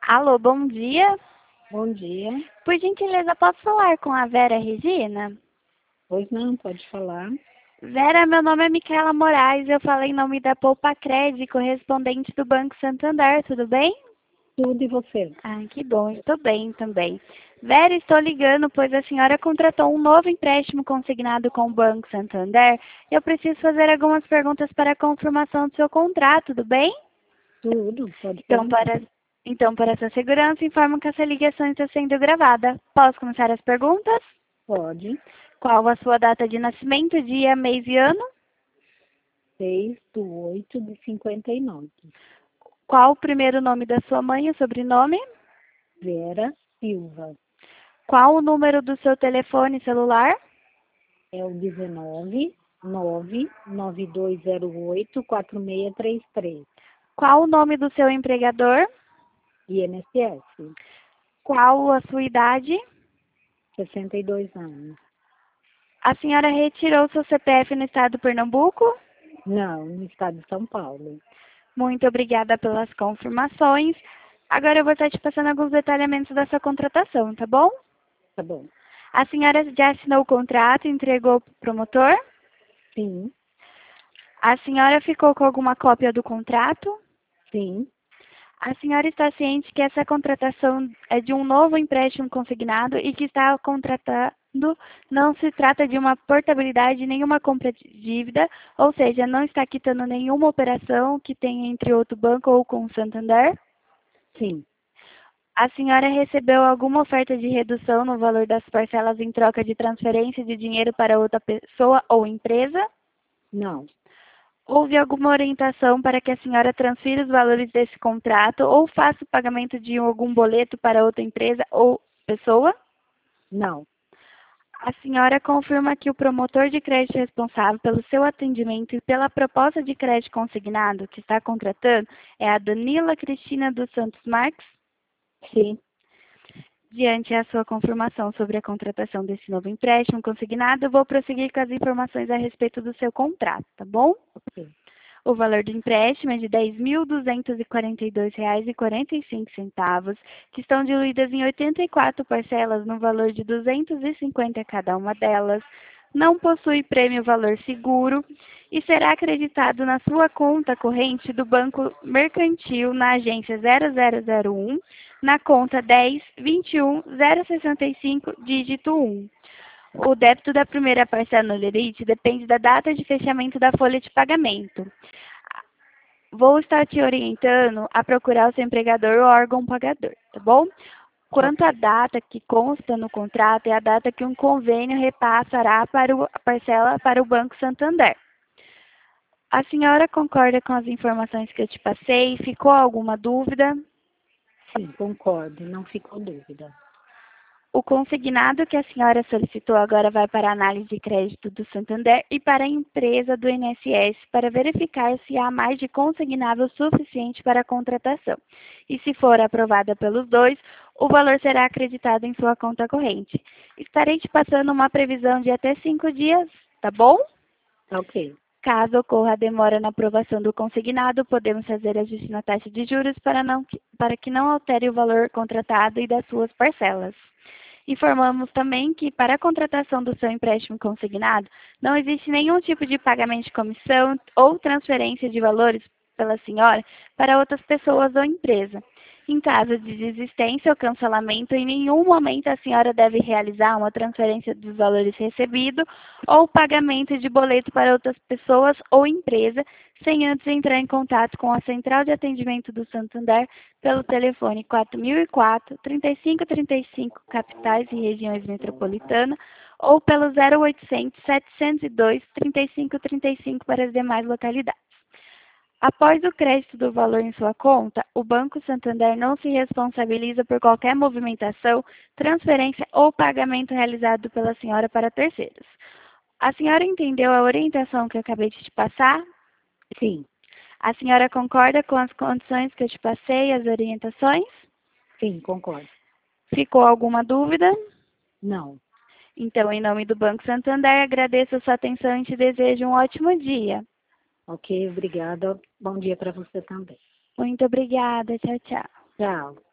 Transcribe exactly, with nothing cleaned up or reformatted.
Alô, bom dia. Bom dia. Por gentileza, posso falar com a Vera Regina? Pois não, pode falar. Vera, meu nome é Micaela Moraes, eu falo em nome da Poupa Cred, correspondente do Banco Santander, tudo bem? Tudo e você? Ah, que bom, estou bem também. Vera, estou ligando pois a senhora contratou um novo empréstimo consignado com o Banco Santander. Eu preciso fazer algumas perguntas para a confirmação do seu contrato, tudo bem? Tudo, pode Então, perguntar. para, então, para sua segurança, informo que essa ligação está sendo gravada. Posso começar as perguntas? Pode. Qual a sua data de nascimento, dia, mês e ano? Seis do oito de cinquenta e nove. Qual o primeiro nome da sua mãe e o sobrenome? Vera Silva. Qual o número do seu telefone celular? É o dezenove, nove, nove dois zero oito, quatro seis três três. Qual o nome do seu empregador? I N S S. Qual a sua idade? sessenta e dois anos. A senhora retirou seu C P F no estado do Pernambuco? Não, no estado de São Paulo. Muito obrigada pelas confirmações. Agora eu vou estar te passando alguns detalhamentos da sua contratação, tá bom? Tá bom. A senhora já assinou o contrato e entregou para o promotor? Sim, A senhora ficou com alguma cópia do contrato? sim, A senhora está ciente que essa contratação é de um novo empréstimo consignado e que está contratando não se trata de uma portabilidade nem uma compra de dívida, ou seja, não está quitando nenhuma operação que tenha entre outro banco ou com o Santander? sim. A senhora recebeu alguma oferta de redução no valor das parcelas em troca de transferência de dinheiro para outra pessoa ou empresa? Não, Houve alguma orientação para que a senhora transfira os valores desse contrato ou faça o pagamento de algum boleto para outra empresa ou pessoa? não. A senhora confirma que o promotor de crédito responsável pelo seu atendimento e pela proposta de crédito consignado que está contratando é a Danila Cristina dos Santos Marques? Sim, Diante a sua confirmação sobre a contratação desse novo empréstimo consignado, eu vou prosseguir com as informações a respeito do seu contrato, tá bom? ok. O valor do empréstimo é de dez mil duzentos e quarenta e dois reais e quarenta e cinco centavos, que estão diluídas em oitenta e quatro parcelas no valor de duzentos e cinquenta cada uma delas. Não possui prêmio valor seguro e será acreditado na sua conta corrente do Banco Mercantil na agência zero zero zero um, na conta dez, vinte e um, zero sessenta e cinco, dígito um. O débito da primeira parcela no lerite depende da data de fechamento da folha de pagamento. Vou estar te orientando a procurar o seu empregador ou órgão pagador, tá bom? Quanto à Ok. data que consta no contrato, é a data que um convênio repassará para o- a parcela para o Banco Santander. A senhora concorda com as informações que eu te passei? Ficou alguma dúvida? Sim, concordo, não ficou dúvida. O consignado que a senhora solicitou agora vai para a análise de crédito do Santander e para a empresa do I N S S para verificar se há mais de consignável suficiente para a contratação. E se for aprovada pelos dois, o valor será acreditado em sua conta corrente. Estarei te passando uma previsão de até cinco dias, tá bom? Ok, Caso ocorra demora na aprovação do consignado, podemos fazer ajuste na taxa de juros para, não, para que não altere o valor contratado e das suas parcelas. Informamos também que, para a contratação do seu empréstimo consignado, não existe nenhum tipo de pagamento de comissão ou transferência de valores pela senhora para outras pessoas ou empresa. Em caso de desistência ou cancelamento, em nenhum momento a senhora deve realizar uma transferência dos valores recebidos ou pagamento de boleto para outras pessoas ou empresa, sem antes entrar em contato com a Central de Atendimento do Santander pelo telefone quatro mil e quatro, trinta e cinco trinta e cinco, capitais e regiões metropolitanas, ou pelo zero oitocentos, setecentos e dois, trinta e cinco trinta e cinco para as demais localidades. Após o crédito do valor em sua conta, o Banco Santander não se responsabiliza por qualquer movimentação, transferência ou pagamento realizado pela senhora para terceiros. A senhora entendeu a orientação que eu acabei de te passar? sim, A senhora concorda com as condições que eu te passei, as orientações? sim, concordo. Ficou alguma dúvida? Não. Então, em nome do Banco Santander, agradeço a sua atenção e te desejo um ótimo dia. Ok, obrigada. Bom dia para você também. Muito obrigada. Tchau, tchau. Tchau.